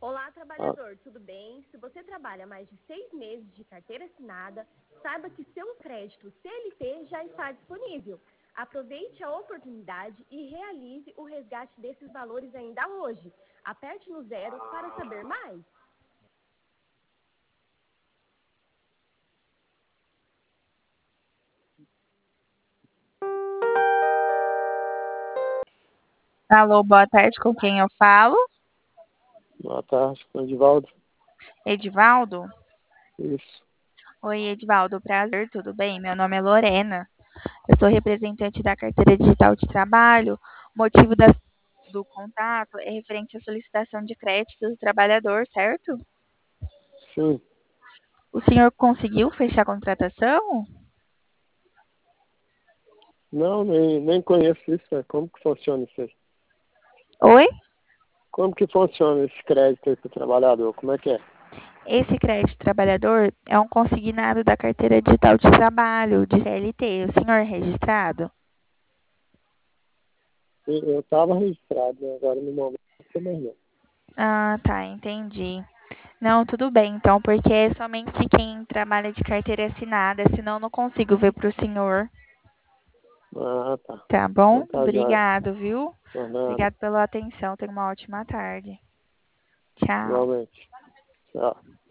Olá, Ah, trabalhador, tudo bem? Se você trabalha mais de 6 meses de carteira assinada, saiba que seu crédito CLT já está disponível. Aproveite a oportunidade e realize o resgate desses valores ainda hoje. Aperte no zero para saber mais. Alô, boa tarde, com quem eu falo? boa tarde, Edivaldo. Edivaldo? Isso. Oi, Edivaldo, prazer, tudo bem? Meu nome é Lorena, eu sou representante da Carteira Digital de Trabalho. O motivo do contato é referente à solicitação de crédito do trabalhador, certo? Sim. O senhor conseguiu fechar a contratação? Não, nem conheço isso. Como que funciona isso aí? Oi? Como que funciona esse crédito aí pro trabalhador? Como é que é? Esse crédito trabalhador é um consignado da Carteira Digital de Trabalho, de CLT. O senhor é registrado? Eu estava registrado, né? Agora no momento não sei mais não. Ah, tá, entendi. Não, tudo bem, então, porque é somente quem trabalha de carteira assinada, senão não consigo ver para o senhor. Ah, tá. Tá Então bom? tá jóia. Obrigado, viu? Por nada. Obrigado pela atenção. Tenha uma ótima tarde. Tchau. Igualmente. Tchau.